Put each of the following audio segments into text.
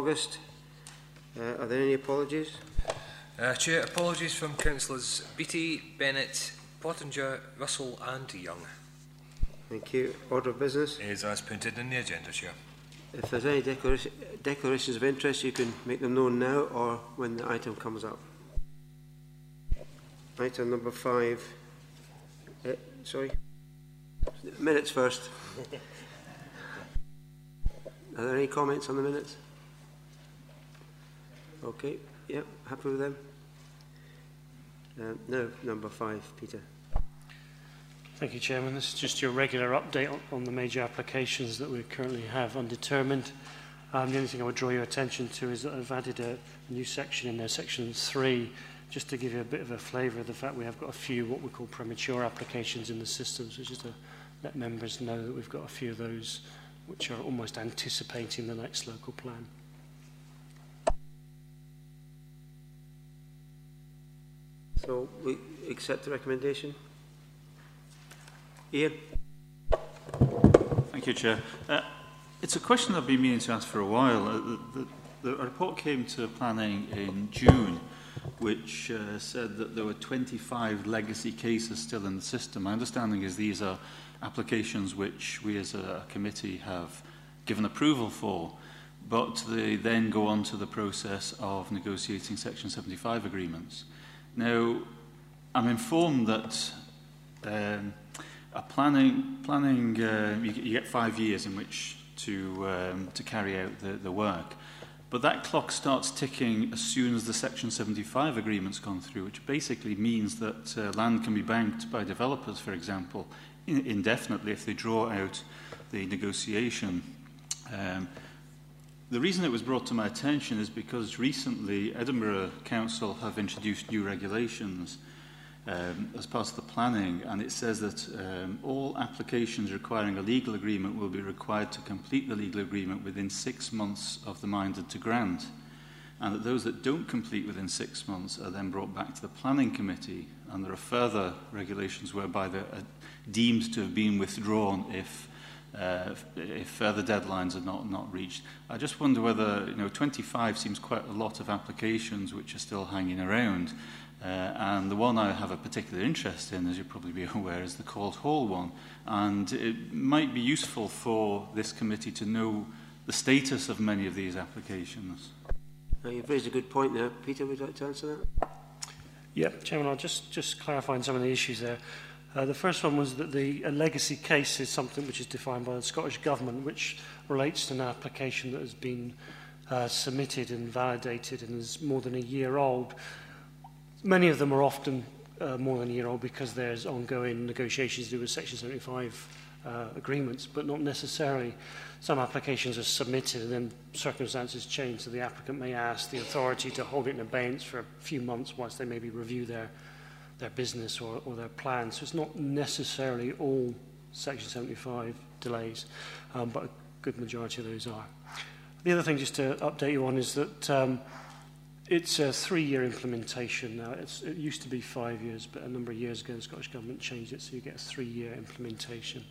August. Are there any apologies? Chair, apologies from Councillors Beattie, Bennett, Pottinger, Russell and Young. Thank you. Order of business? Is as printed in the agenda, Chair. If there's any declarations of interest, you can make them known now or when the item comes up. Item number 5. Sorry. Minutes first. Are there any comments on the minutes? Okay. Yep. Happy with them? No. Number 5, Peter. Thank you, Chairman. This is just your regular update on the major applications that we currently have undetermined. The only thing I would draw your attention to is that I've added a new section in there, section 3, just to give you a bit of a flavour of the fact we have got a few what we call premature applications in the systems, which is to let members know that we've got a few of those which are almost anticipating the next local plan. So we accept the recommendation. Ian. Thank you, Chair. It's a question I've been meaning to ask for a while. The report came to planning in June, which said that there were 25 legacy cases still in the system. My understanding is these are applications which we as a committee have given approval for, but they then go on to the process of negotiating Section 75 agreements. Now, I'm informed that you get 5 years in which to carry out the work, but that clock starts ticking as soon as the Section 75 agreement's gone through, which basically means that land can be banked by developers, for example, indefinitely if they draw out the negotiation. The reason it was brought to my attention is because recently Edinburgh Council have introduced new regulations as part of the planning, and it says that all applications requiring a legal agreement will be required to complete the legal agreement within 6 months of the minded to grant, and that those that don't complete within 6 months are then brought back to the planning committee, and there are further regulations whereby they're deemed to have been withdrawn if further deadlines are not reached. I just wonder whether 25 seems quite a lot of applications which are still hanging around. And the one I have a particular interest in, as you'll probably be aware, is the Cold Hall one. And it might be useful for this committee to know the status of many of these applications. You've raised a good point there. Peter, would you like to answer that? Yeah, Chairman, I'll just clarify some of the issues there. The first one was that a legacy case is something which is defined by the Scottish Government, which relates to an application that has been submitted and validated and is more than a year old. Many of them are often more than a year old because there's ongoing negotiations to do with Section 75 agreements, but not necessarily. Some applications are submitted and then circumstances change, so the applicant may ask the authority to hold it in abeyance for a few months whilst they maybe review their business or their plans. So it's not necessarily all Section 75 delays, but a good majority of those are. The other thing just to update you on is that it's a 3-year implementation now. It used to be 5 years, but a number of years ago the Scottish Government changed it, so you get a 3-year implementation.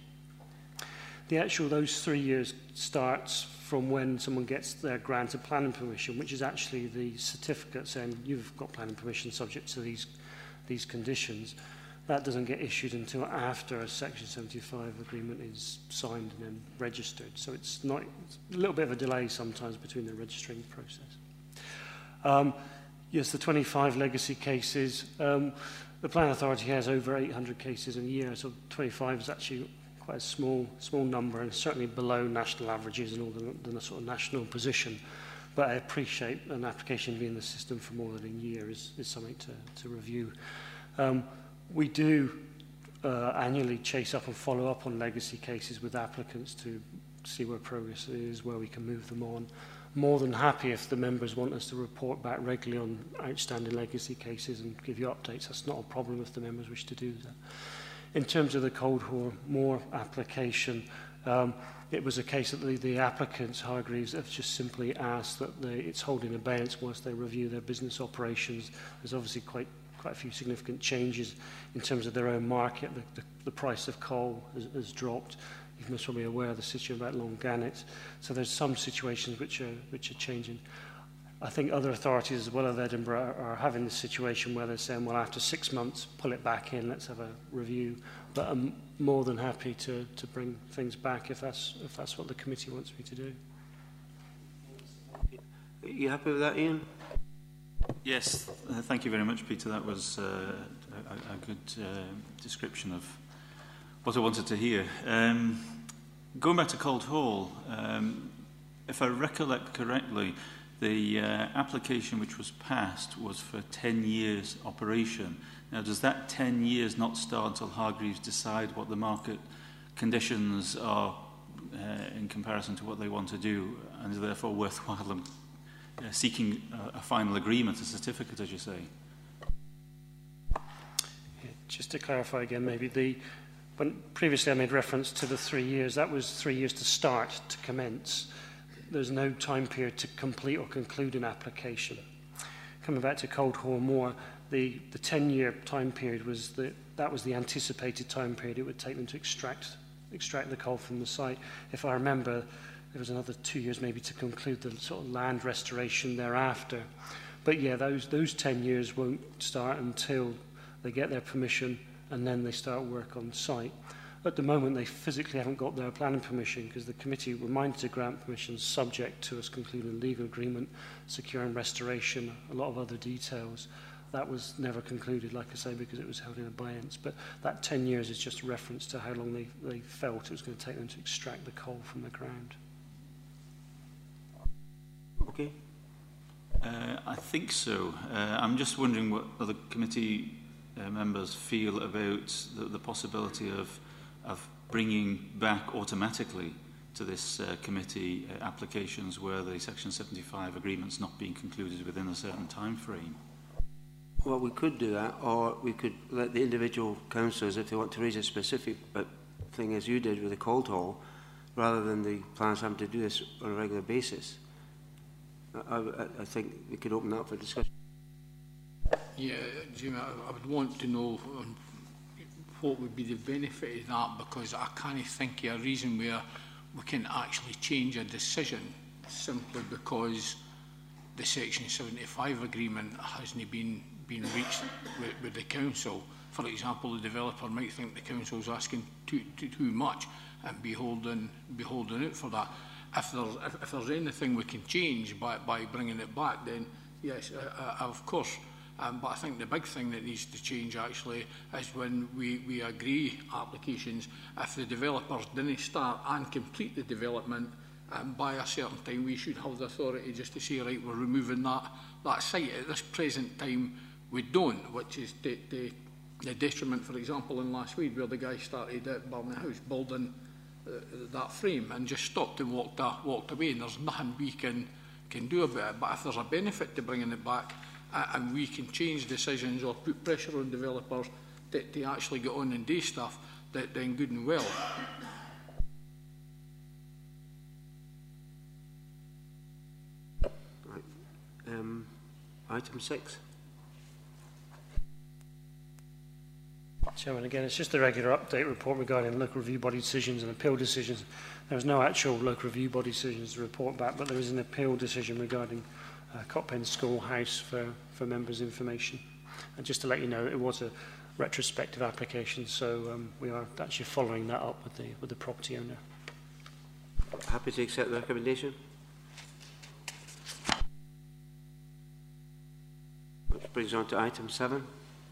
Those 3 years starts from when someone gets their grant of planning permission, which is actually the certificate saying you've got planning permission subject to these conditions. That doesn't get issued until after a Section 75 agreement is signed and then registered. So it's a little bit of a delay sometimes between the registering process. Yes, the 25 legacy cases. The Planning Authority has over 800 cases a year, so 25 is actually quite a small number, and certainly below national averages and all the sort of national position. But I appreciate an application being in the system for more than a year is something to review. We do annually chase up and follow up on legacy cases with applicants to see where progress is, where we can move them on. More than happy if the members want us to report back regularly on outstanding legacy cases and give you updates. That's not a problem if the members wish to do that. In terms of the Coldhall Moor application, it was a case that the applicants, Hargreaves, have just simply asked that it's holding abeyance whilst they review their business operations. There's obviously quite a few significant changes in terms of their own market. The price of coal has dropped. you're most probably aware of the situation about Longannet. So there's some situations which are changing. I think other authorities as well as Edinburgh are having this situation where they're saying, well, after 6 months, pull it back in, let's have a review. But I'm more than happy to bring things back if that's what the committee wants me to do. Are you happy with that, Ian? Yes, thank you very much, Peter. That was a good description of what I wanted to hear. Going back to Cold Hall, if I recollect correctly, the application which was passed was for 10 years operation. Now, does that 10 years not start until Hargreaves decide what the market conditions are in comparison to what they want to do, and is therefore worthwhile them seeking a final agreement, a certificate, as you say? Yeah, just to clarify again, maybe when previously I made reference to the 3 years, that was 3 years to start, to commence. There's no time period to complete or conclude an application. Coming back to Cold Hall Moor, the 10-year time period was that was the anticipated time period it would take them to extract the coal from the site. If I remember, there was another 2 years maybe to conclude the sort of land restoration thereafter. But yeah, those 10 years won't start until they get their permission and then they start work on site. At the moment, they physically haven't got their planning permission because the committee were minded to grant permission subject to us concluding a legal agreement, securing restoration, a lot of other details. That was never concluded, like I say, because it was held in abeyance. But that 10 years is just a reference to how long they felt it was going to take them to extract the coal from the ground. Okay. I think so. I'm just wondering what other committee members feel about the possibility of bringing back automatically to this committee applications where the Section 75 agreement's not being concluded within a certain time frame. Well, we could do that, or we could let the individual councillors, if they want to raise a specific thing as you did with the Cold Hall, rather than the planners having to do this on a regular basis. I think we could open that up for discussion. Yeah, Jimmy, I would want to know what would be the benefit of that, because I can't think of a reason where we can actually change a decision simply because the Section 75 agreement hasn't been reached with the council. For example, the developer might think the council's asking too much and be holding out for that. If there's anything we can change by bringing it back, then yes, of course. But I think the big thing that needs to change actually is when we agree applications, if the developers didn't start and complete the development by a certain time, we should have the authority just to say, right, we're removing that site. At this present time, we don't, which is the detriment, for example, in Last Weed, where the guy started at Barney House building that frame and just stopped and walked away, and there's nothing we can do about it. But if there's a benefit to bringing it back, and we can change decisions or put pressure on developers to actually get on and do stuff, then good and well. Right. Item 6. Chairman, again, it's just a regular update report regarding local review body decisions and appeal decisions. There's no actual local review body decisions to report back, but there is an appeal decision regarding Cockpen Schoolhouse for members' information. And just to let you know, it was a retrospective application, so we are actually following that up with the property owner. Happy to accept the recommendation. Which brings on to item 7.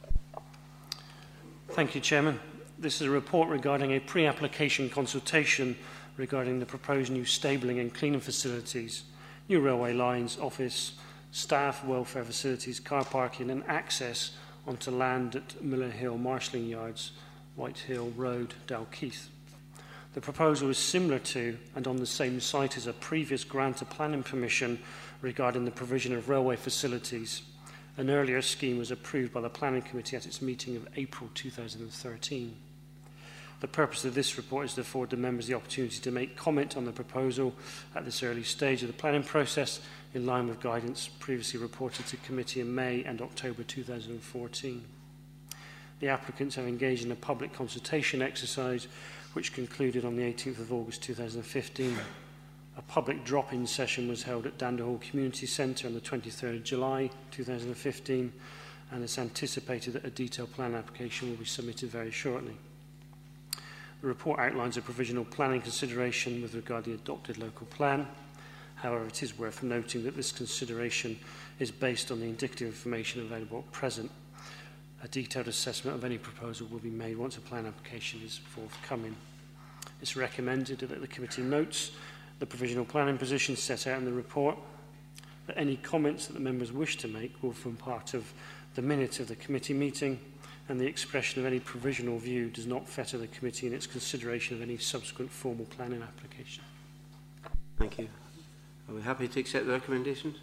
Thank you, Chairman. This is a report regarding a pre-application consultation regarding the proposed new stabling and cleaning facilities, new railway lines, office, staff, welfare facilities, car parking and access onto land at Miller Hill Marshalling Yards, Whitehill Road, Dalkeith. The proposal is similar to and on the same site as a previous grant of planning permission regarding the provision of railway facilities. An earlier scheme was approved by the Planning Committee at its meeting of April 2013. The purpose of this report is to afford the members the opportunity to make comment on the proposal at this early stage of the planning process in line with guidance previously reported to committee in May and October 2014. The applicants have engaged in a public consultation exercise which concluded on the 18th of August 2015. A public drop-in session was held at Dander Hall Community Centre on the 23rd of July 2015, and it's anticipated that a detailed plan application will be submitted very shortly. The report outlines a provisional planning consideration with regard to the adopted local plan. However, it is worth noting that this consideration is based on the indicative information available at present. A detailed assessment of any proposal will be made once a plan application is forthcoming. It's recommended that the committee notes the provisional planning position set out in the report, that any comments that the members wish to make will form part of the minutes of the committee meeting, and the expression of any provisional view does not fetter the committee in its consideration of any subsequent formal planning application. Thank you. Are we happy to accept the recommendations?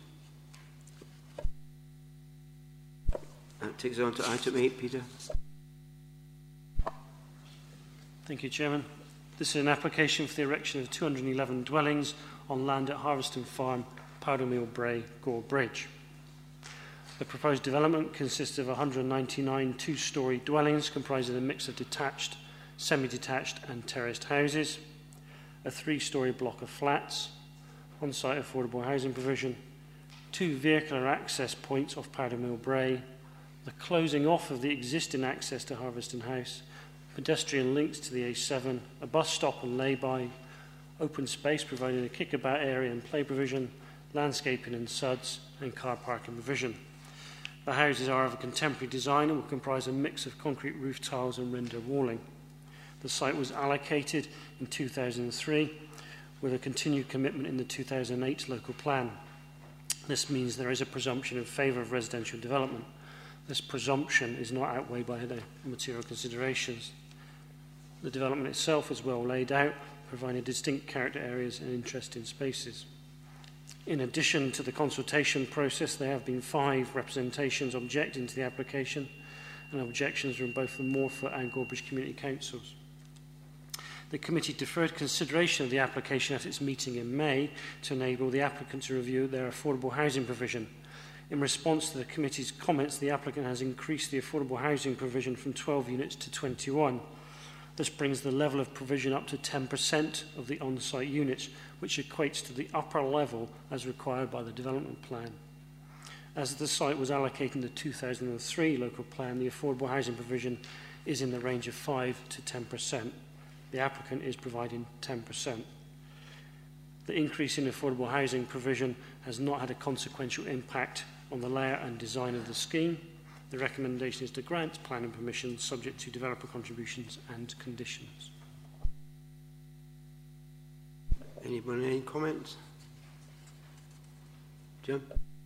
That takes us on to item 8, Peter. Thank you, Chairman. This is an application for the erection of 211 dwellings on land at Harveston Farm, Powdermill Bray, Gore Bridge. The proposed development consists of 199 two-storey dwellings comprising a mix of detached, semi-detached and terraced houses, a three-storey block of flats, on-site affordable housing provision, 2 vehicular access points off Powdermill Bray, the closing off of the existing access to Harveston House, pedestrian links to the A7, a bus stop and lay-by, open space providing a kickabout area and play provision, landscaping and suds, and car parking provision. The houses are of a contemporary design and will comprise a mix of concrete roof tiles and render walling. The site was allocated in 2003 with a continued commitment in the 2008 local plan. This means there is a presumption in favour of residential development. This presumption is not outweighed by the material considerations. The development itself is well laid out, providing distinct character areas and interesting spaces. In addition to the consultation process, there have been 5 representations objecting to the application, and objections from both the Morpeth and Gorebridge Community Councils. The committee deferred consideration of the application at its meeting in May to enable the applicant to review their affordable housing provision. In response to the committee's comments, the applicant has increased the affordable housing provision from 12 units to 21. This brings the level of provision up to 10% of the on-site units, which equates to the upper level as required by the development plan. As the site was allocated in the 2003 local plan, the affordable housing provision is in the range of 5 to 10%. The applicant is providing 10%. The increase in affordable housing provision has not had a consequential impact on the layout and design of the scheme. The recommendation is to grant planning permission subject to developer contributions and conditions. Anyone, any comments? Jim?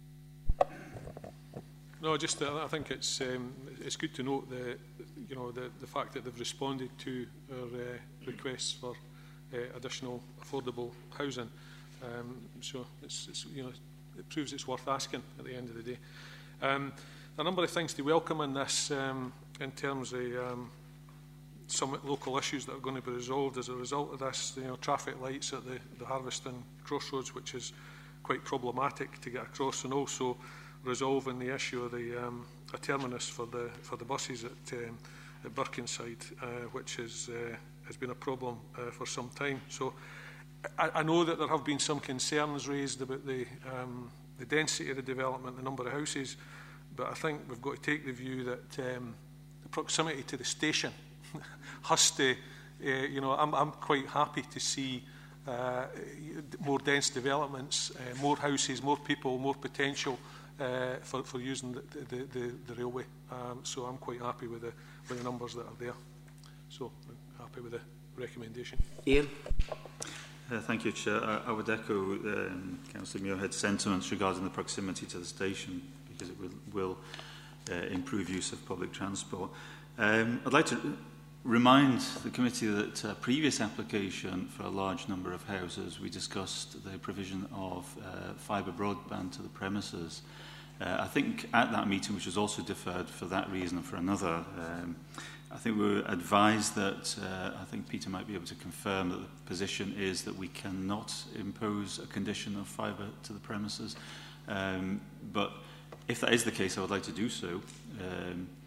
No, just I think it's good to note the fact that they've responded to our requests for additional affordable housing. So it's it proves it's worth asking at the end of the day. A number of things to welcome in this in terms of some local issues that are going to be resolved as a result of this. Traffic lights at the Harveston crossroads, which is quite problematic to get across, and also resolving the issue of the a terminus for the buses at Birkenside, which has been a problem for some time. So I know that there have been some concerns raised about the density of the development, the number of houses, but I think we've got to take the view that the proximity to the station has to, I'm quite happy to see more dense developments, more houses, more people, more potential for using the railway. So I'm quite happy with the numbers that are there. So I'm happy with the recommendation. Ian? Thank you, Chair. I would echo Councillor Muirhead's sentiments regarding the proximity to the station, because it will improve use of public transport. I'd like to remind the committee that a previous application for a large number of houses, we discussed the provision of fibre broadband to the premises. I think at that meeting, which was also deferred for that reason and for another, I think we were advised that, I think Peter might be able to confirm that the position is that we cannot impose a condition of fibre to the premises. But if that is the case, I would like to do so.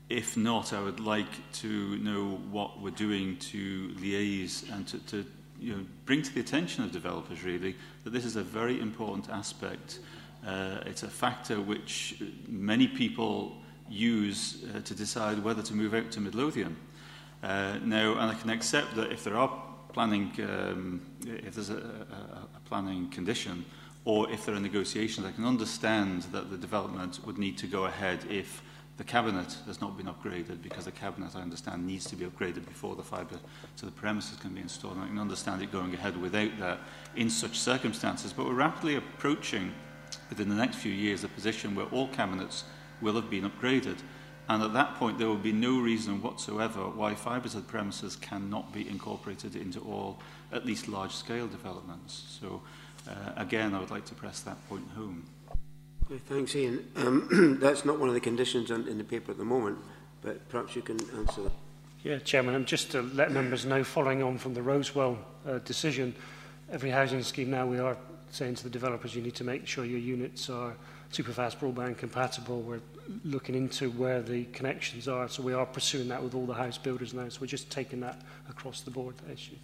If not, I would like to know what we're doing to liaise and to bring to the attention of developers, really, that this is a very important aspect. It's a factor which many people use to decide whether to move out to Midlothian. Now, and I can accept that if there are planning, if there's a planning condition, or if there are negotiations, I can understand that the development would need to go ahead if the cabinet has not been upgraded, because the cabinet, I understand, needs to be upgraded before the fibre to the premises can be installed. And I can understand it going ahead without that in such circumstances. But we're rapidly approaching, within the next few years, a position where all cabinets will have been upgraded. And at that point, there will be no reason whatsoever why fibre to the premises cannot be incorporated into all, at least large-scale developments. So, again, I would like to press that point home. Okay, thanks, Ian. That's not one of the conditions in the paper at the moment, but perhaps you can answer that. Yeah, Chairman, and just to let members know, following on from the Rosewell decision, every housing scheme now we are saying to the developers, you need to make sure your units are superfast broadband compatible. We're looking into where the connections are, so we are pursuing that with all the house builders now. So we're just taking that across the board, that issue.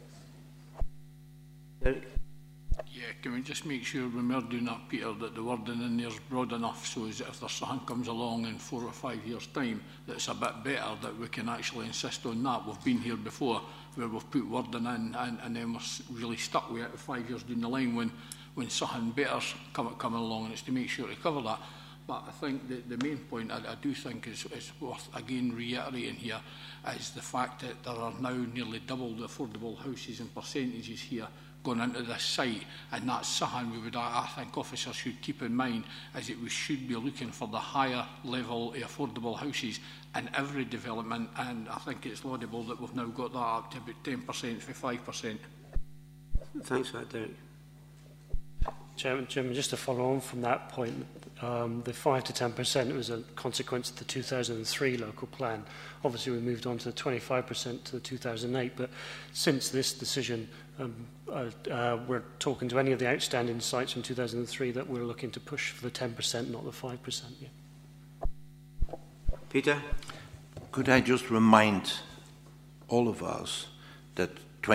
Derek? Yeah, can we just make sure when we're doing that, Peter, that the wording in there is broad enough so as that if there's something comes along in 4 or 5 years' time that's a bit better, that we can actually insist on that. We've been here before where we've put wording in and then we're really stuck with it 5 years down the line when something better's coming along, and it's to make sure to cover that. But I think the main point I do think is worth again reiterating here is the fact that there are now nearly double the affordable houses and percentages here going into this site, and that's something we would, I think, officers should keep in mind, is that we should be looking for the higher level of affordable houses in every development, and I think it's laudable that we've now got that up to about 10% for 5%. Thanks for that, Derek. Chairman, just to follow on from that point, the 5 to 10% was a consequence of the 2003 local plan. Obviously, we moved on to the 25% to the 2008, but since this decision, we're talking to any of the outstanding sites from 2003 that we're looking to push for the 10%, not the 5%. Yeah. Peter? Could I just remind all of us that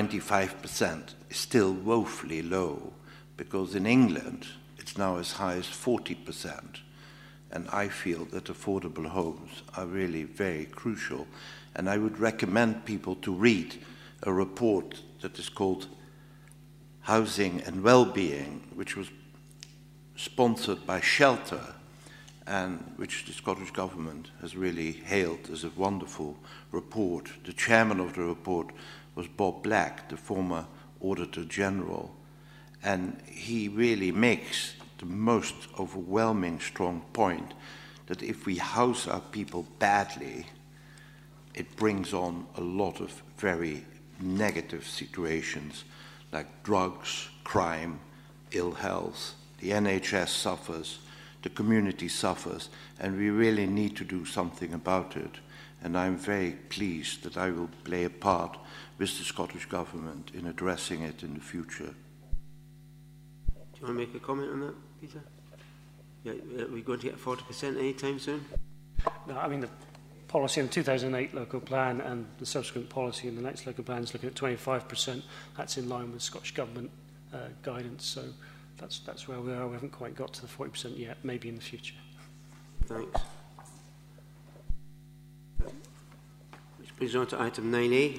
25% is still woefully low, because in England it's now as high as 40%, and I feel that affordable homes are really very crucial, and I would recommend people to read a report that is called Housing and Wellbeing, which was sponsored by Shelter, and which the Scottish Government has really hailed as a wonderful report. The chairman of the report was Bob Black, the former Auditor General, and he really makes the most overwhelming strong point that if we house our people badly, it brings on a lot of very negative situations like drugs, crime, ill health. The NHS suffers, the community suffers, and we really need to do something about it. And I'm very pleased that I will play a part with the Scottish Government in addressing it in the future. Do you want to make a comment on that, Peter? Yeah, are we going to get 40% anytime soon? No, I mean, the policy in the 2008 local plan and the subsequent policy in the next local plan is looking at 25%. That's in line with Scottish Government guidance, so that's where we are. We haven't quite got to the 40% yet, maybe in the future. Thanks. Which brings on to item 9A.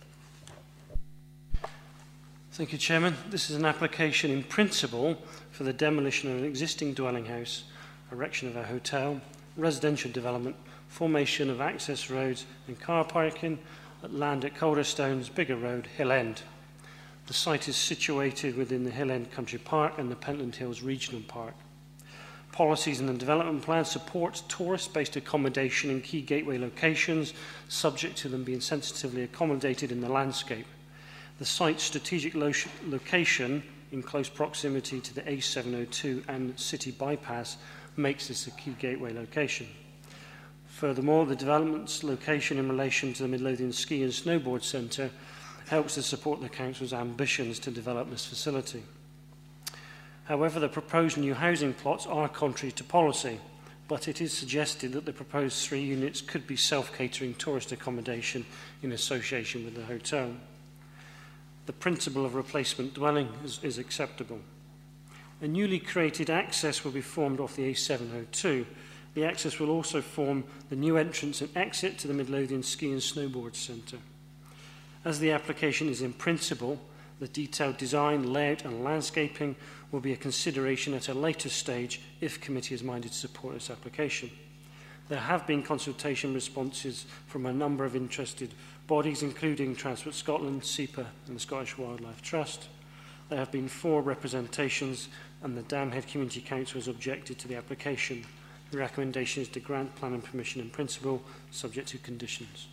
Thank you, Chairman. This is an application in principle for the demolition of an existing dwelling house, erection of a hotel, residential development, formation of access roads and car parking at land at Calderstones, Bigger Road, Hill End. The site is situated within the Hill End Country Park and the Pentland Hills Regional Park. Policies in the development plan support tourist-based accommodation in key gateway locations, subject to them being sensitively accommodated in the landscape. The site's strategic location in close proximity to the A702 and city bypass makes this a key gateway location. Furthermore, the development's location in relation to the Midlothian Ski and Snowboard Centre helps to support the Council's ambitions to develop this facility. However, the proposed new housing plots are contrary to policy. but it is suggested that the proposed 3 units could be self-catering tourist accommodation in association with the hotel. The principle of replacement dwelling is acceptable. A newly created access will be formed off the A702. The access will also form the new entrance and exit to the Midlothian Ski and Snowboard Centre. As the application is in principle, the detailed design, layout and landscaping will be a consideration at a later stage if committee is minded to support this application. There have been consultation responses from a number of interested bodies, including Transport Scotland, SEPA and the Scottish Wildlife Trust. There have been 4 representations and the Damhead Community Council has objected to the application. The recommendation is to grant planning permission in principle, subject to conditions.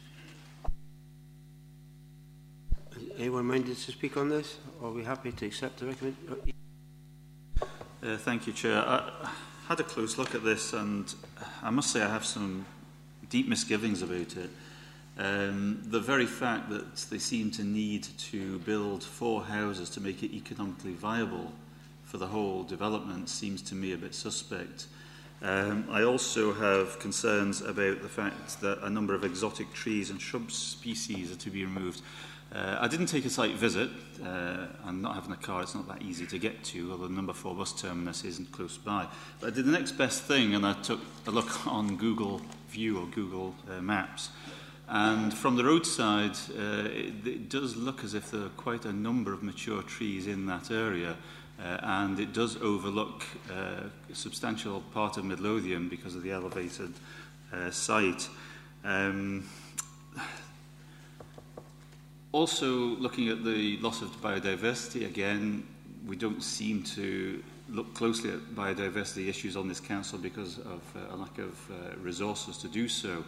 Anyone minded to speak on this? Or are we happy to accept the recommendation? Thank you, Chair. I had a close look at this and I must say I have some deep misgivings about it. The very fact that they seem to need to build 4 houses to make it economically viable for the whole development seems to me a bit suspect. I also have concerns about the fact that a number of exotic trees and shrub species are to be removed. I didn't take a site visit, and not having a car, it's not that easy to get to, although the number 4 bus terminus isn't close by. But I did the next best thing, and I took a look on Google View or Google Maps. And from the roadside, it does look as if there are quite a number of mature trees in that area, and it does overlook a substantial part of Midlothian because of the elevated site. Also, looking at the loss of biodiversity, again, we don't seem to look closely at biodiversity issues on this council because of a lack of resources to do so.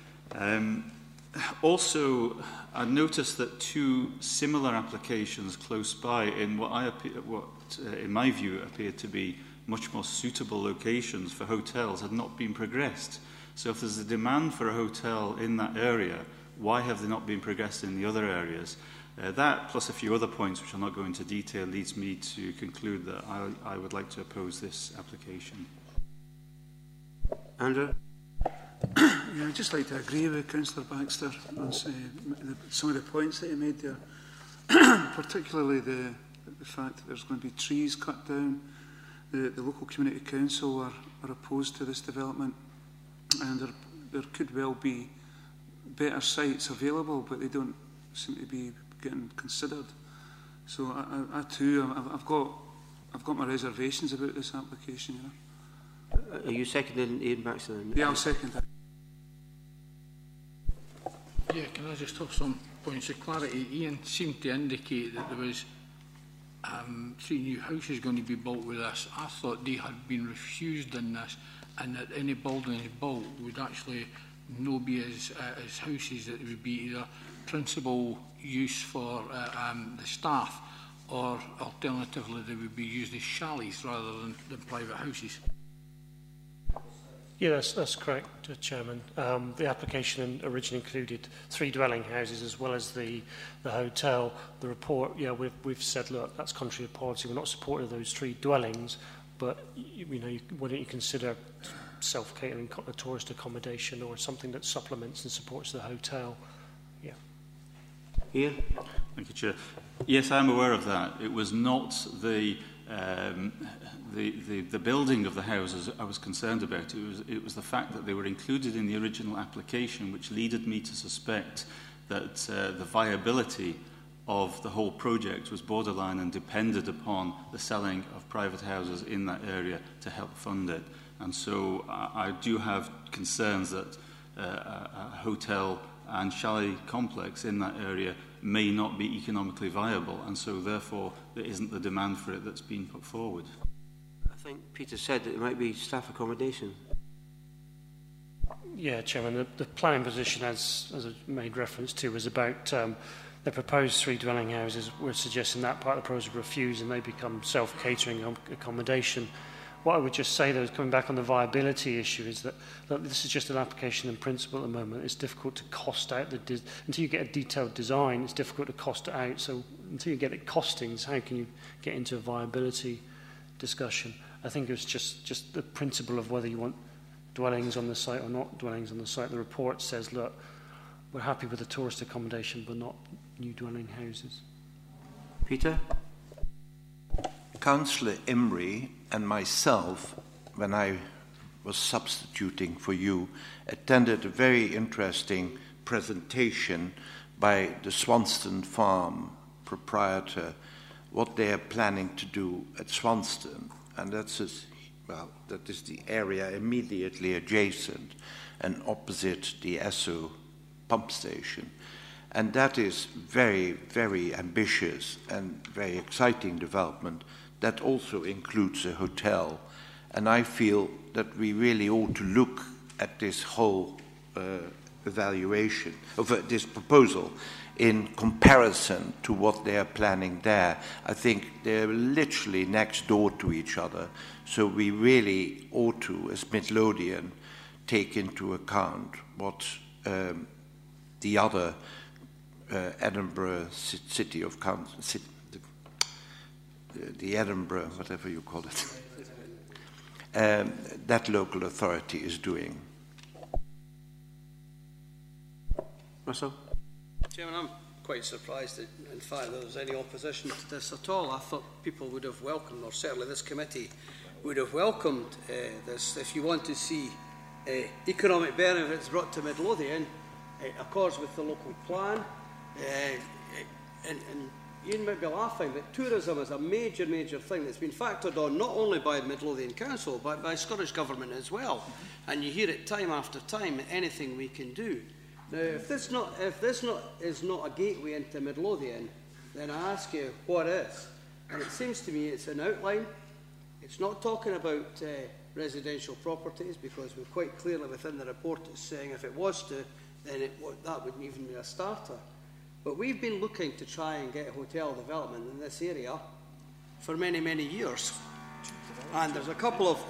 Also, I noticed that 2 similar applications close by in what in my view appeared to be much more suitable locations for hotels had not been progressed. So if there's a demand for a hotel in that area, why have they not been progressed in the other areas? That, plus a few other points which I'll not go into detail, leads me to conclude that I would like to oppose this application. Andrew? Yeah, I'd just like to agree with Councillor Baxter on some of the points that he made there, particularly the fact that there's going to be trees cut down. The local community council are opposed to this development, and there could well be better sites available, but they don't seem to be getting considered. So I too, I've got my reservations about this application. You know. Are you seconding Ian Baxter? Yeah, I'll second that. Yeah, can I just have some points of clarity? Ian seemed to indicate that there was 3 new houses going to be built with this. I thought they had been refused in this, and that any buildings built would actually no be as houses, that would be either principal use for the staff, or alternatively they would be used as chalets rather than private houses. Yeah, that's correct, Chairman. The application originally included 3 dwelling houses as well as the hotel. The report, yeah, we've said, look, that's contrary to policy. We're not supportive of those 3 dwellings, but you know, why don't you consider self-catering tourist accommodation or something that supplements and supports the hotel? Yeah. Ian? Thank you, Chair. Yes, I'm aware of that. It was not the building of the houses I was concerned about. It was the fact that they were included in the original application, which led me to suspect that the viability of the whole project was borderline and depended upon the selling of private houses in that area to help fund it. And so I do have concerns that a hotel and chalet complex in that area may not be economically viable, and so therefore there isn't the demand for it that's been put forward. I think Peter said that it might be staff accommodation. Yeah, Chairman, the planning position, as I made reference to, was about the proposed 3 dwelling houses. We're suggesting that part of the proposal refuse and they become self-catering accommodation. What I would just say, though, is coming back on the viability issue, is that look, this is just an application in principle at the moment. It's difficult to cost out until you get a detailed design. It's difficult to cost it out. So until you get it costings, how can you get into a viability discussion? I think it was just the principle of whether you want dwellings on the site or not dwellings on the site. The report says, look, we're happy with the tourist accommodation, but not new dwelling houses. Peter? Councillor Imrie and myself, when I was substituting for you, attended a very interesting presentation by the Swanston Farm proprietor, what they are planning to do at Swanston. And that is the area immediately adjacent and opposite the Esso pump station. And that is very, very ambitious and very exciting development. That also includes a hotel. And I feel that we really ought to look at this whole evaluation of this proposal in comparison to what they are planning there. I think they're literally next door to each other. So we really ought to, as Midlothian, take into account what the other Edinburgh City of Council, the Edinburgh, whatever you call it, that local authority is doing. Russell? Chairman, I'm quite surprised that, in fact, there was any opposition to this at all. I thought people would have welcomed, or certainly this committee would have welcomed this. If you want to see economic benefits brought to Midlothian, it accords with the local plan. And Ian might be laughing, but tourism is a major, major thing that's been factored on not only by Midlothian Council, but by Scottish Government as well. And you hear it time after time, anything we can do. Now, if this is not a gateway into Midlothian, then I ask you, what is? And it seems to me it's an outline. It's not talking about residential properties, because we're quite clearly within the report it's saying if it was to, then that wouldn't even be a starter. But we've been looking to try and get hotel development in this area for many, many years. And there's a couple of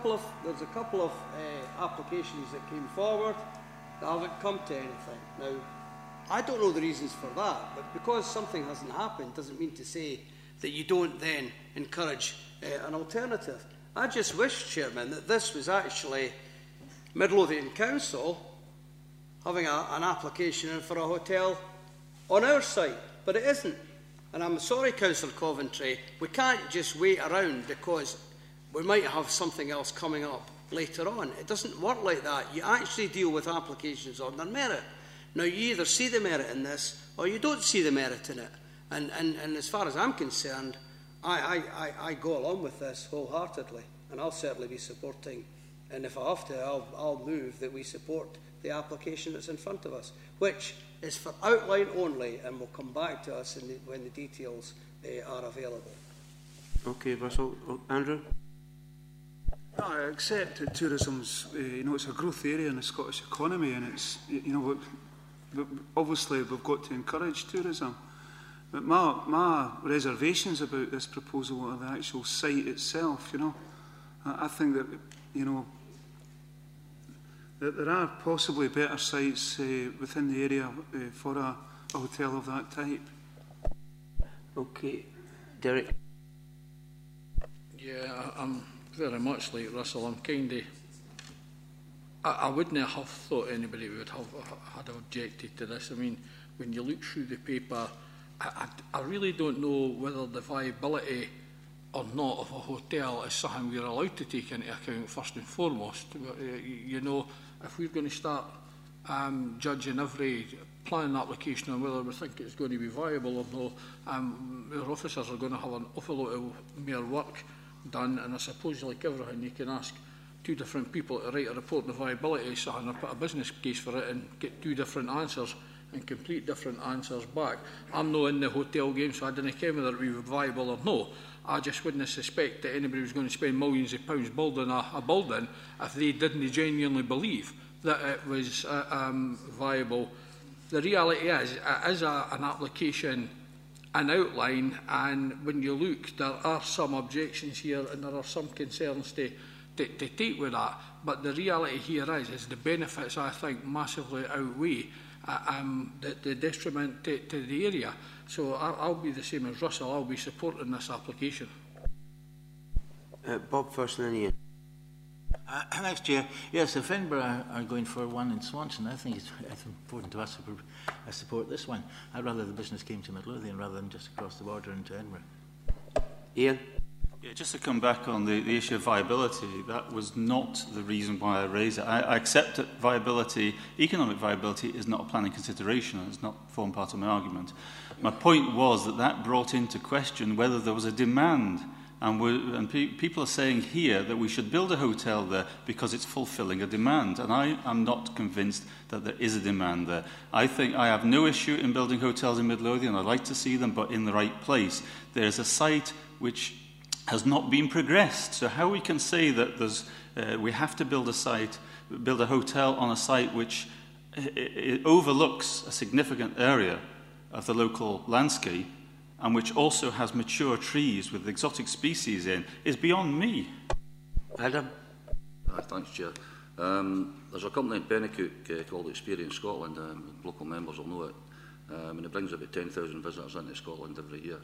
applications that came forward that haven't come to anything. Now, I don't know the reasons for that, but because something hasn't happened doesn't mean to say that you don't then encourage an alternative. I just wish, Chairman, that this was actually Midlothian Council having an application in for a hotel on our site, but it isn't. And I'm sorry, Councillor Coventry, we can't just wait around because we might have something else coming up later on. It doesn't work like that. You actually deal with applications on their merit. Now, you either see the merit in this or you don't see the merit in it. And as far as I'm concerned, I go along with this wholeheartedly, and I'll certainly be supporting, and if I have to, I'll move that we support the application that's in front of us, which is for outline only and will come back to us when the details are available. Okay, Russell. Andrew? No, I accept that tourism's, it's a growth area in the Scottish economy, and it's, obviously we've got to encourage tourism. But my reservations about this proposal are the actual site itself, I think that, that there are possibly better sites within the area for a hotel of that type. Okay. Derek? Yeah, I'm very much like Russell. I'm kind of... I wouldn't have thought anybody would have had objected to this. I mean, when you look through the paper, I really don't know whether the viability or not of a hotel is something we're allowed to take into account first and foremost. If we're going to start judging every planning application on whether we think it's going to be viable or not, our officers are going to have an awful lot of more work done, and I suppose, like everything, you can ask two different people to write a report on the viability of something or put a business case for it and get two different answers and complete different answers back. I'm not in the hotel game, so I don't care whether it be viable or no. I just wouldn't suspect that anybody was going to spend millions of pounds building a building if they didn't genuinely believe that it was viable. The reality is, it is an application, an outline, and when you look, there are some objections here and there are some concerns to take with that. But the reality here is the benefits, I think, massively outweigh the detriment to the area. So I'll be the same as Russell. I'll be supporting this application. Bob first and then Ian. Thanks, Chair. Yes, if Edinburgh are going for one in Swanson, I think it's important to us to support this one. I'd rather the business came to Midlothian rather than just across the border into Edinburgh. Ian? Yeah, just to come back on the issue of viability, that was not the reason why I raised it. I accept that viability, economic viability, is not a planning consideration. It's not formed part of my argument. My point was that brought into question whether there was a demand. And people are saying here that we should build a hotel there because it's fulfilling a demand. And I am not convinced that there is a demand there. I think I have no issue in building hotels in Midlothian. I'd like to see them, but in the right place. There's a site which has not been progressed. So how we can say that we have to build a hotel on a site which it overlooks a significant area of the local landscape and which also has mature trees with exotic species in, is beyond me. Adam? Thanks, Chair. There's a company in Penicuik called Experience Scotland, local members will know it, and it brings about 10,000 visitors into Scotland every year.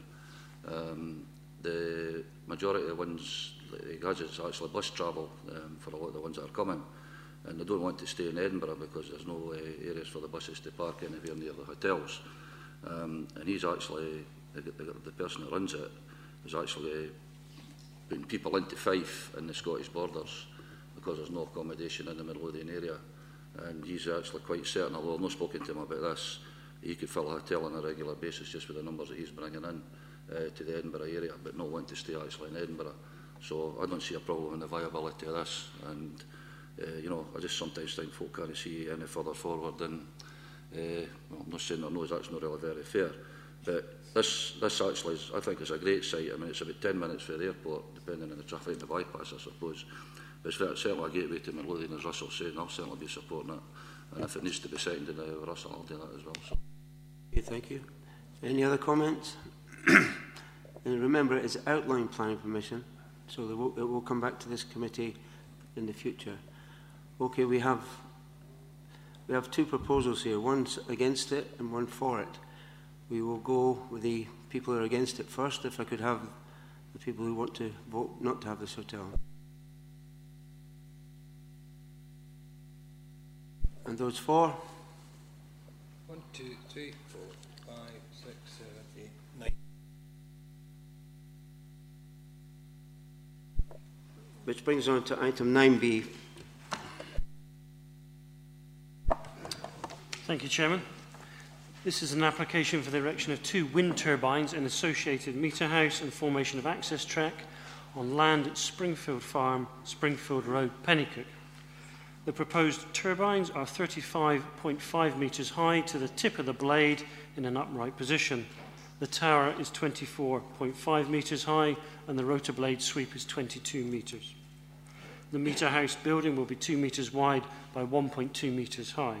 The majority of the ones it has is actually bus travel for a lot of the ones that are coming, and they don't want to stay in Edinburgh because there's no areas for the buses to park anywhere near the hotels. And he's actually, the person that runs it, is actually putting people into Fife and the Scottish borders because there's no accommodation in the Midlothian area. And he's actually quite certain, although I've not spoken to him about this, he could fill a hotel on a regular basis just with the numbers that he's bringing in to the Edinburgh area, but not want to stay actually in Edinburgh. So I don't see a problem in the viability of this. And, you know, I just sometimes think folk can't see any further forward than, well, I'm not saying I know that's not really very fair, but this actually is, I think, is a great site. I mean, it's about 10 minutes from the airport, depending on the traffic and the bypass, I suppose. But it's certainly a gateway to Midlothian, as Russell said, and I'll certainly be supporting it. And if it needs to be seconded by Russell, I'll do that as well. So. Okay, thank you. Any other comments? And remember, it's outline planning permission, so it will come back to this committee in the future. Okay, we have two proposals here, one against it and one for it. We will go with the people who are against it first, if I could have the people who want to vote not to have this hotel. And those for? 1, 2, 3, 4, 5, 6, 7, 8, 9. Which brings on to item 9B. Thank you, Chairman. This is an application for the erection of 2 wind turbines and associated meter house and formation of access track on land at Springfield Farm, Springfield Road, Penicuik. The proposed turbines are 35.5 metres high to the tip of the blade in an upright position. The tower is 24.5 metres high and the rotor blade sweep is 22 metres. The meter house building will be 2 metres wide by 1.2 metres high.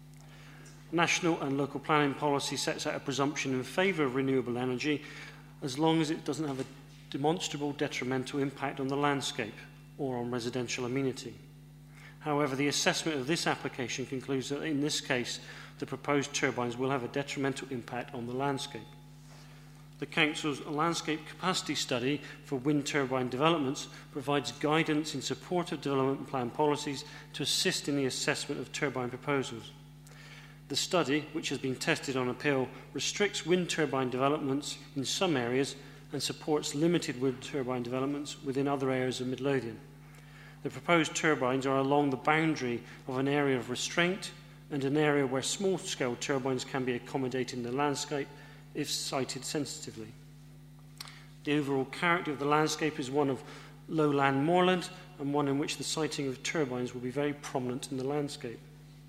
National and local planning policy sets out a presumption in favour of renewable energy as long as it doesn't have a demonstrable detrimental impact on the landscape or on residential amenity. However, the assessment of this application concludes that in this case, the proposed turbines will have a detrimental impact on the landscape. The Council's landscape capacity study for wind turbine developments provides guidance in support of development plan policies to assist in the assessment of turbine proposals. The study, which has been tested on appeal, restricts wind turbine developments in some areas and supports limited wind turbine developments within other areas of Midlothian. The proposed turbines are along the boundary of an area of restraint and an area where small-scale turbines can be accommodated in the landscape if sited sensitively. The overall character of the landscape is one of lowland moorland and one in which the siting of turbines will be very prominent in the landscape.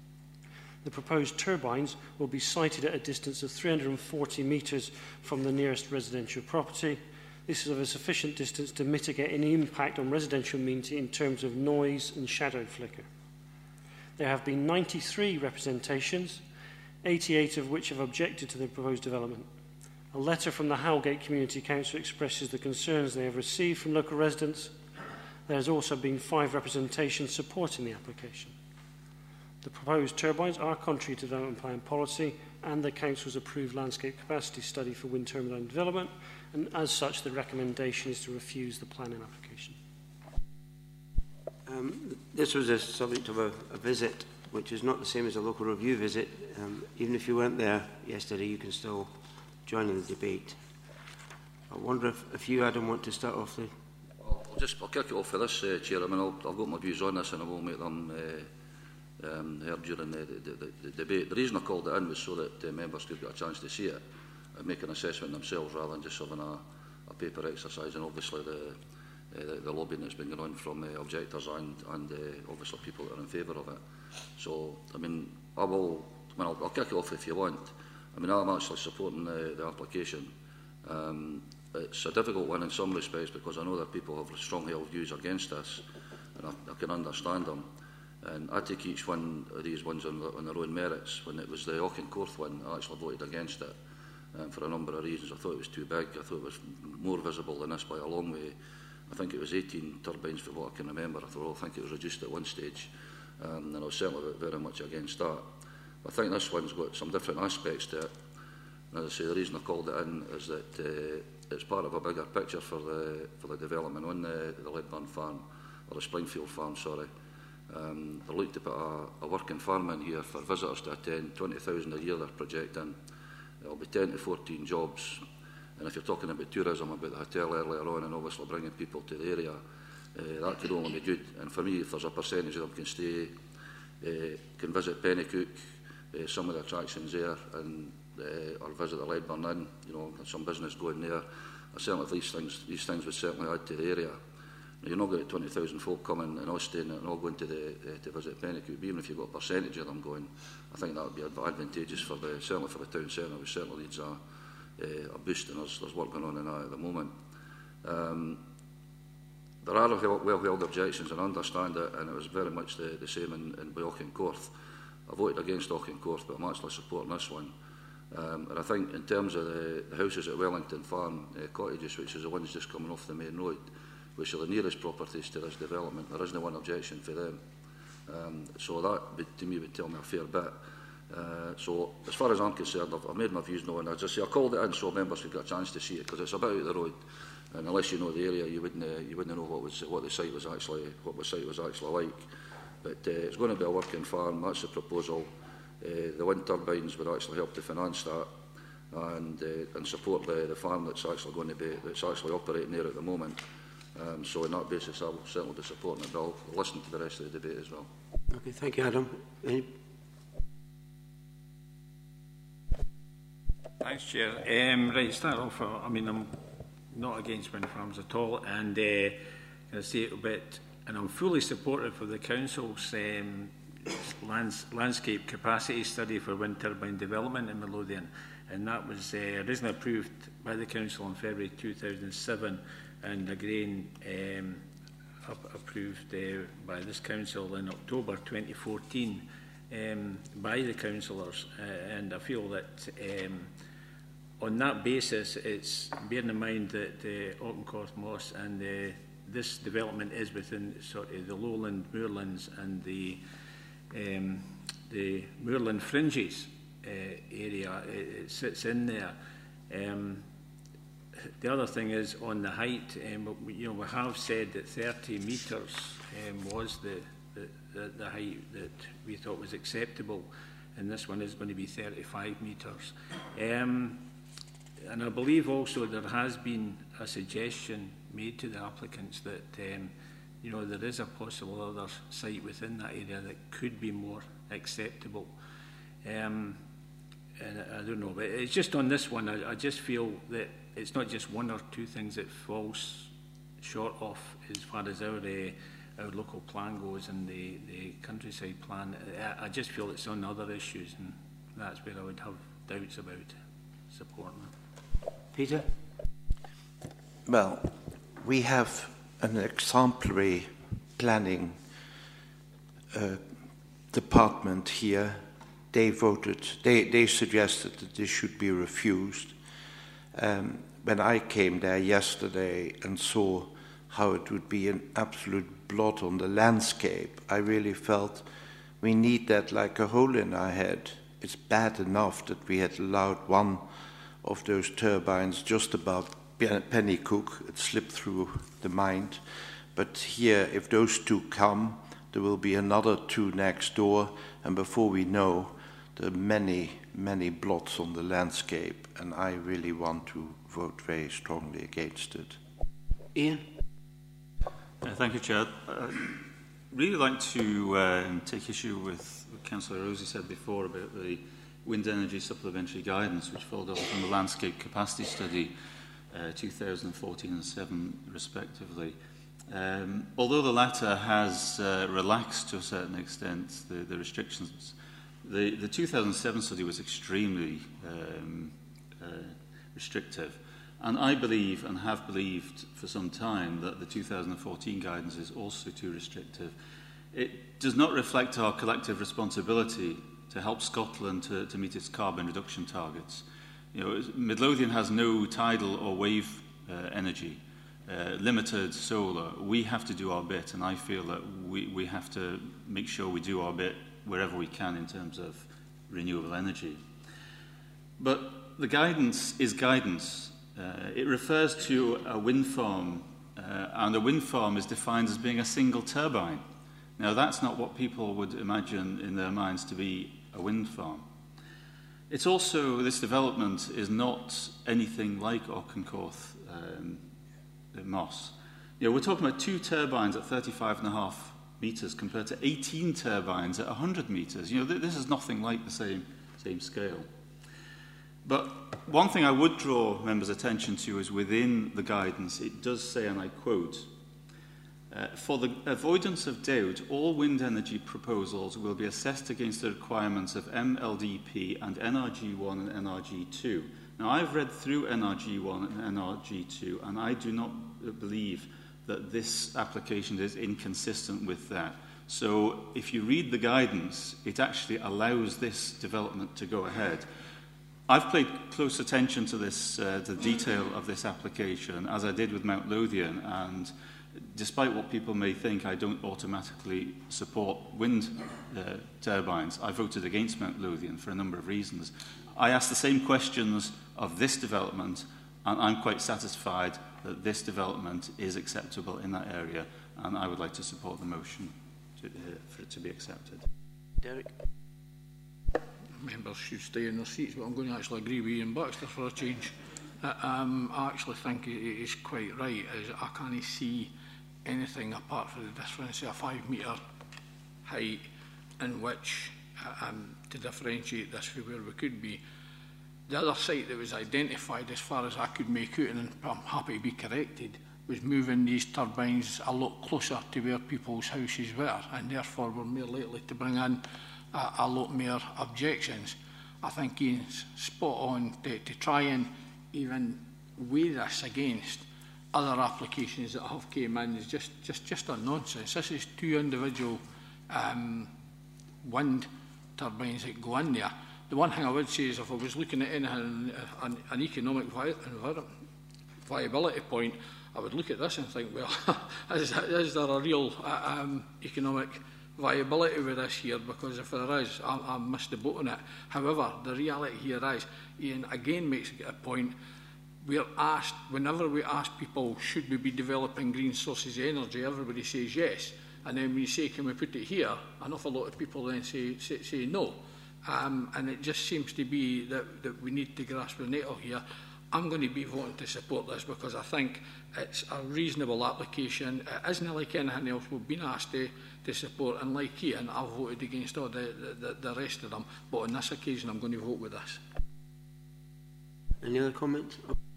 The proposed turbines will be sited at a distance of 340 metres from the nearest residential property. This is of a sufficient distance to mitigate any impact on residential amenity in terms of noise and shadow flicker. There have been 93 representations, 88 of which have objected to the proposed development. A letter from the Howgate Community Council expresses the concerns they have received from local residents. There has also been 5 representations supporting the application. The proposed turbines are contrary to development plan policy and the Council's approved landscape capacity study for wind turbine development, and as such the recommendation is to refuse the planning application. this was a subject of a visit, which is not the same as a local review visit. Even if you weren't there yesterday, you can still join in the debate. I wonder if you, Adam, want to start off the... I'll kick it off for this, Chair. I mean, I've got my views on this and I will make them heard during the debate. The reason I called it in was so that members could get a chance to see it and make an assessment themselves rather than just having a paper exercise. And obviously the lobbying that's been going on from objectors and obviously people that are in favour of it. So, I mean, I'll kick it off if you want. I mean, I'm actually supporting the application. It's a difficult one in some respects because I know that people have strongly held views against this, and I can understand them. And I take each one of these ones on their own merits. When it was the Auchincourt one, I actually voted against it for a number of reasons. I thought it was too big. I thought it was more visible than this by a long way. I think it was 18 turbines for what I can remember. I think it was reduced at one stage, and I was certainly very much against that. But I think this one's got some different aspects to it. And as I say, the reason I called it in is that it's part of a bigger picture for the development on the Leadburn farm, or the Springfield farm, sorry. They're looking to put a working farm in here for visitors to attend, 20,000 a year they're projecting. It'll be 10 to 14 jobs. And if you're talking about tourism, about the hotel earlier on, and obviously bringing people to the area, that could only be good. And for me, if there's a percentage of them can stay, can visit Pennycook, some of the attractions there, and or visit the Leadburn Inn, you know, some business going there. I certainly these things would certainly add to the area. Now, you're not going to 20,000 folk coming and all staying and all going to visit Pennycook. But even if you've got a percentage of them going, I think that would be advantageous for certainly for the town centre, which certainly needs a boost, and there's work going on in that at the moment. There are well-held objections, and I understand it, and it was very much the same in Auchincourt. I voted against Auchincourt, but I'm actually supporting this one. And I think in terms of the houses at Wellington Farm Cottages, which is the ones just coming off the main road, which are the nearest properties to this development, there isn't one objection for them. So that, to me, would tell me a fair bit. So as far as I'm concerned, I've made my views known. As I say, I called it in so members could get a chance to see it, because it's about out the road, and unless you know the area, you wouldn't know what the site was actually like. But it's going to be a working farm. That's the proposal. The wind turbines would actually help to finance that and support the farm that's actually operating there at the moment. So on that basis, I will certainly be supporting it, but I'll listen to the rest of the debate as well. Okay, thank you, Adam. Thanks, Chair. Right, start off, I mean, I'm not against wind farms at all, and I say it a bit, and I'm fully supportive of the Council's landscape capacity study for wind turbine development in Midlothian, and that was originally approved by the Council in February 2007, and again approved by this Council in October 2014 by the councillors, and I feel that on that basis, it's bearing in mind that Auchincourt Moss and this development is within sort of the lowland moorlands and the moorland fringes area. It sits in there. The other thing is on the height. We have said that 30 metres was the height that we thought was acceptable, and this one is going to be 35 metres. And I believe also there has been a suggestion made to the applicants that there is a possible other site within that area that could be more acceptable. And I don't know, but it's just on this one, I just feel that it's not just one or two things that falls short of as far as our local plan goes and the countryside plan. I just feel it's on other issues, and that's where I would have doubts about supporting it. Peter? Well, we have an exemplary planning department here. They suggested that this should be refused. When I came there yesterday and saw how it would be an absolute blot on the landscape, I really felt we need that like a hole in our head. It's bad enough that we had allowed one of those turbines just above Pennycook. It slipped through the mind. But here, if those two come, there will be another 2 next door, and before we know, there are many, many blots on the landscape, and I really want to vote very strongly against it. Ian? Thank you, Chair. I'd really like to take issue with what Councillor Rosie said before about the wind energy supplementary guidance, which followed on from the landscape capacity study 2014 and 7 respectively. Although the latter has relaxed to a certain extent the restrictions, the 2007 study was extremely restrictive. And I believe, and have believed for some time, that the 2014 guidance is also too restrictive. It does not reflect our collective responsibility to help Scotland to meet its carbon reduction targets. You know, Midlothian has no tidal or wave energy, limited solar. We have to do our bit, and I feel that we have to make sure we do our bit wherever we can in terms of renewable energy. But the guidance is guidance. It refers to a wind farm, and a wind farm is defined as being a single turbine. Now, that's not what people would imagine in their minds to be a wind farm. It's also, this development is not anything like Auchencorth Moss. You know, we're talking about 2 turbines at 35.5 metres compared to 18 turbines at 100 metres. You know, this is nothing like the same scale. But one thing I would draw members' attention to is within the guidance, it does say, and I quote, for the avoidance of doubt, all wind energy proposals will be assessed against the requirements of MLDP and NRG1 and NRG2. Now, I've read through NRG1 and NRG2, and I do not believe that this application is inconsistent with that. So if you read the guidance, it actually allows this development to go ahead. I've paid close attention to this, the detail of this application, as I did with Mount Lothian, and despite what people may think, I don't automatically support wind turbines. I voted against Mount Lothian for a number of reasons. I asked the same questions of this development, and I'm quite satisfied that this development is acceptable in that area, and I would like to support the motion for it to be accepted. Derek? Members should stay in their seats, but I'm going to actually agree with Ian Baxter for a change. I actually think it is quite right, as I can't see anything apart from the difference of a 5 metre height in which to differentiate this from where we could be. The other site that was identified, as far as I could make out, and I'm happy to be corrected, was moving these turbines a lot closer to where people's houses were, and therefore were more likely to bring in a lot more objections. I think Ian's spot on to try and even weigh this against other applications that have came in is just a nonsense. This is 2 individual wind turbines that go in there. The one thing I would say is if I was looking at an economic viability point, I would look at this and think, well, is there a real economic viability with this here? Because if there is, I missed the boat on it. However, the reality here is, Ian again makes a point, we're asked, whenever we ask people, should we be developing green sources of energy, everybody says yes. And then when you say, can we put it here, an awful lot of people then say no. And it just seems to be that we need to grasp the nettle here. I'm going to be voting to support this because I think it's a reasonable application. It isn't like anything else we've been asked to support, and like Ian, I've voted against all the rest of them, but on this occasion I'm going to vote with this. Any other comments?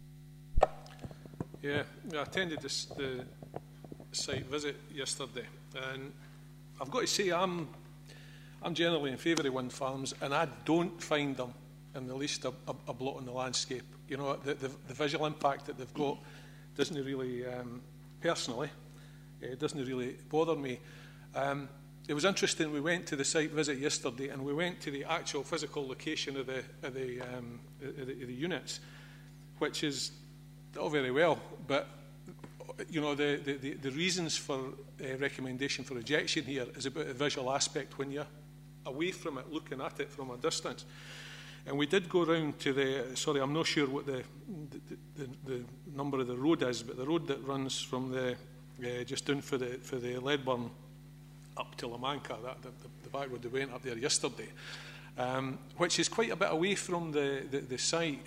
Yeah, I attended the site visit yesterday, and I've got to say I'm generally in favour of wind farms, and I don't find them in the least a blot on the landscape. You know, the visual impact that they've got doesn't really, personally, it doesn't really bother me. It was interesting, we went to the site visit yesterday, and we went to the actual physical location of the units, which is all very well, but you know, the reasons for recommendation for rejection here is about the visual aspect when you're away from it, looking at it from a distance. And we did go round to the, sorry, I'm not sure what the number of the road is, but the road that runs from the just down for the Leadburn up to Lamanca, the back road that went up there yesterday, which is quite a bit away from the site.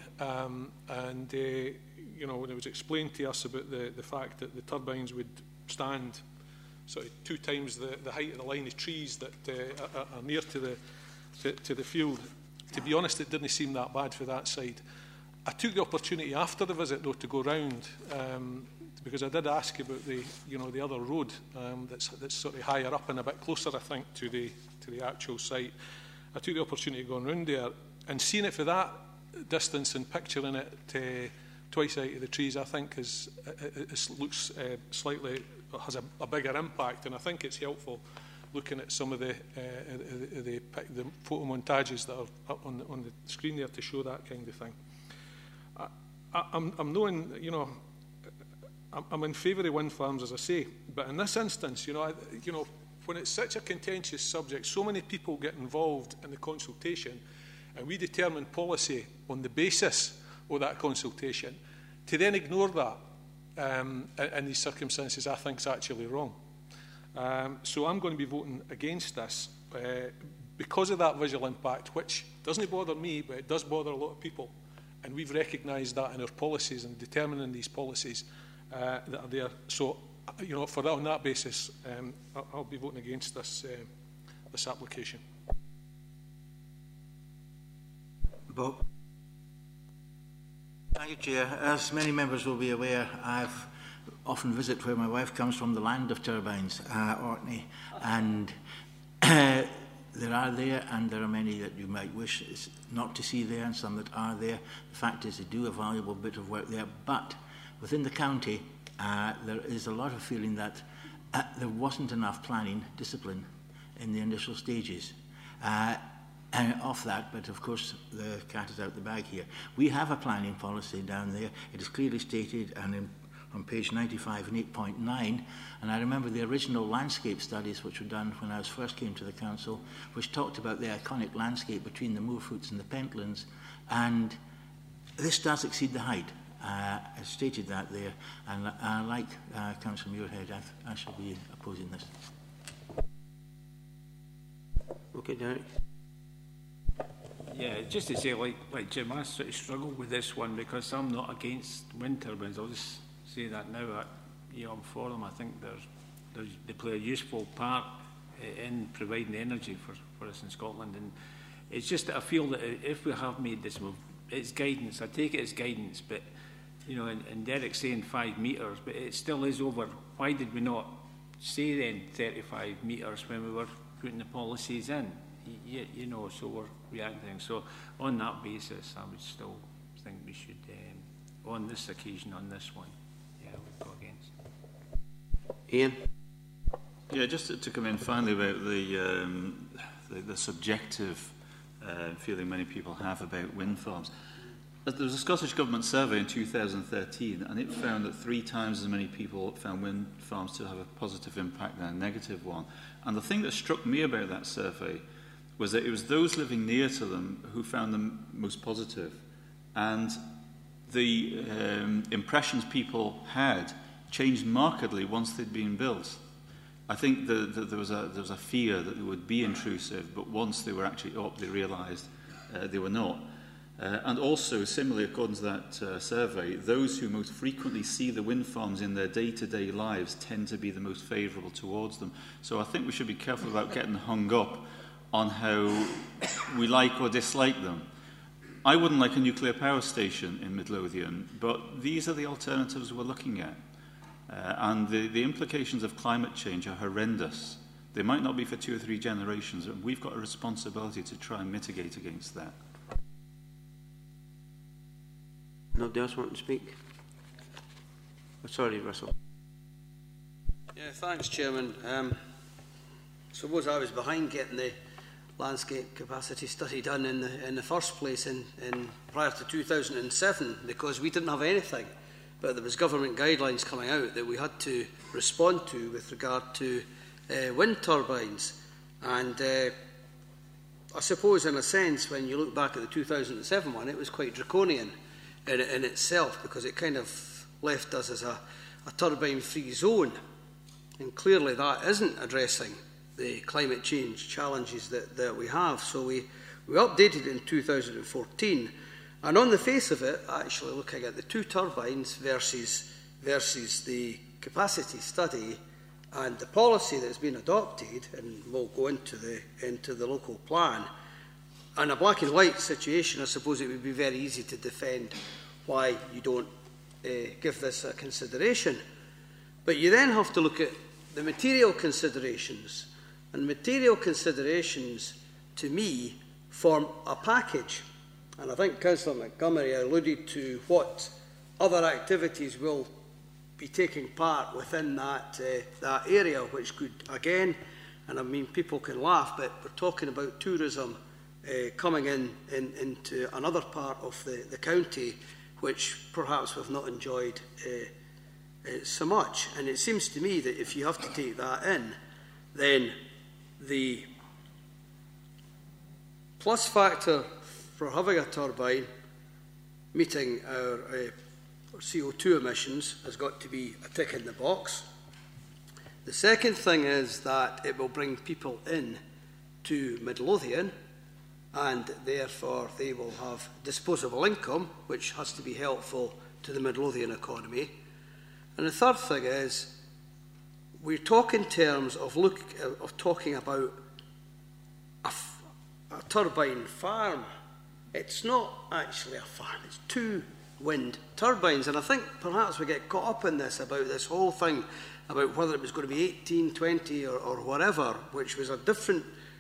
You know, when it was explained to us about the fact that the turbines would stand sort of 2 times the height of the line of trees that are near to the field, to be honest, it didn't seem that bad for that side. I took the opportunity after the visit, though, to go round, because I did ask about the other road that's sort of higher up and a bit closer, I think, to the actual site. I took the opportunity of going round there and seeing it for that distance and picturing it twice out of the trees, I think it looks slightly, has a bigger impact, and I think it's helpful looking at some of the photo montages that are up on the screen there to show that kind of thing. I'm knowing, you know, I'm in favour of wind farms, as I say, but in this instance, you know, when it's such a contentious subject, so many people get involved in the consultation, and we determine policy on the basis of that consultation. To then ignore that in these circumstances, I think is actually wrong. So I'm going to be voting against this because of that visual impact, which doesn't bother me, but it does bother a lot of people. And we've recognised that in our policies and determining these policies that are there. So, you know, for that, on that basis, I'll be voting against this application. Bob. Thank you, Chair. As many members will be aware, I've often visit where my wife comes from, the land of turbines, Orkney, and there are there, and there are many that you might wish not to see there, and some that are there. The fact is, they do a valuable bit of work there, but within the county, there is a lot of feeling that there wasn't enough planning discipline in the initial stages. And off that, but of course the cat is out the bag here. We have a planning policy down there. It is clearly stated and on page 95 and 8.9, and I remember the original landscape studies which were done when I first came to the council, which talked about the iconic landscape between the Moorfoots and the Pentlands, and this does exceed the height. I stated that there, and like Councillor Muirhead, I shall be opposing this. Okay, Derek. Yeah, just to say, like Jim, I sort of struggle with this one because I'm not against wind turbines. I'll just say that now. I'm for them. I think they play a useful part in providing energy for us in Scotland. And it's just that I feel that if we have made this move, it's guidance. I take it as guidance, but you know, and Derek's saying 5 metres, but it still is over. Why did we not say then 35 metres when we were putting the policies in? You know, so we're reacting. So on that basis, I would still think we should, on this occasion, on this one, we'll go against. Ian? Yeah, just to come in finally about the subjective feeling many people have about wind farms. There was a Scottish Government survey in 2013, and it found that 3 times as many people found wind farms to have a positive impact than a negative one. And the thing that struck me about that survey was that it was those living near to them who found them most positive. And the impressions people had changed markedly once they'd been built. I think there was a fear that they would be intrusive, but once they were actually up, they realised they were not. And also, similarly, according to that survey, those who most frequently see the wind farms in their day-to-day lives tend to be the most favourable towards them. So I think we should be careful about getting hung up on how we like or dislike them. I wouldn't like a nuclear power station in Midlothian, but these are the alternatives we're looking at. And the implications of climate change are horrendous. They might not be for 2 or 3 generations, and we've got a responsibility to try and mitigate against that. Nobody else want to speak? Oh, sorry, Russell. Yeah, thanks, Chairman. I suppose I was behind getting the landscape capacity study done in the first place in prior to 2007 because we didn't have anything, but there was government guidelines coming out that we had to respond to with regard to wind turbines. And I suppose in a sense when you look back at the 2007 one, it was quite draconian in itself because it kind of left us as a turbine-free zone, and clearly that isn't addressing the climate change challenges that we have. So we updated it in 2014, and on the face of it, actually looking at the 2 turbines versus the capacity study and the policy that's been adopted, and we'll go into the local plan, in a black and white situation, I suppose it would be very easy to defend why you don't give this a consideration. But you then have to look at the material considerations, and material considerations, to me, form a package. And I think Councillor Montgomery alluded to what other activities will be taking part within that area, which could, again, and I mean, people can laugh, but we're talking about tourism coming into another part of the county, which perhaps we've not enjoyed so much. And it seems to me that if you have to take that in, then the plus factor for having a turbine meeting our CO2 emissions has got to be a tick in the box. The second thing is that it will bring people in to Midlothian, and therefore they will have disposable income, which has to be helpful to the Midlothian economy. And the third thing is, we talk in terms of talking about a turbine farm. It's not actually a farm, it's 2 wind turbines. And I think perhaps we get caught up in this, about this whole thing, about whether it was going to be 18, 20 or whatever, which was a different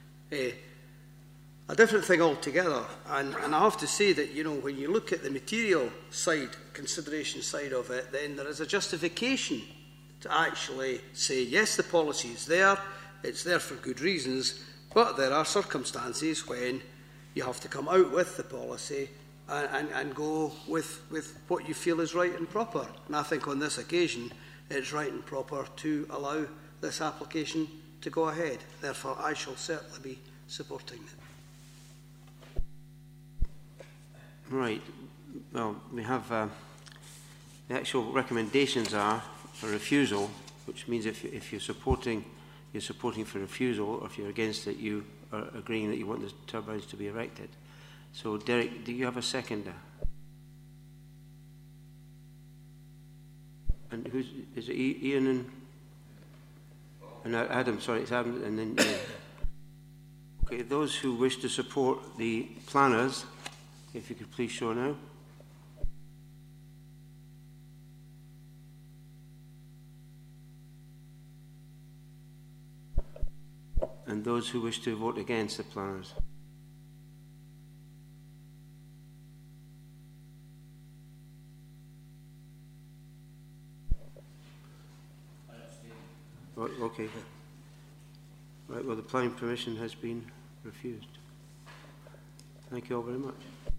thing altogether. And I have to say that, you know, when you look at the material side, consideration side of it, then there is a justification to actually say, yes, the policy is there, it's there for good reasons, but there are circumstances when you have to come out with the policy and go with what you feel is right and proper. And I think on this occasion, it's right and proper to allow this application to go ahead. Therefore, I shall certainly be supporting it. Right. Well, we have the actual recommendations are for refusal, which means if you're supporting for refusal, or if you're against it, you are agreeing that you want the turbines to be erected. So, Derek, do you have a seconder? And is it Ian and Adam? Sorry, it's Adam, and then Ian. Okay, those who wish to support the planners, if you could please show now. And those who wish to vote against the planners. Okay. Right, well, the planning permission has been refused. Thank you all very much.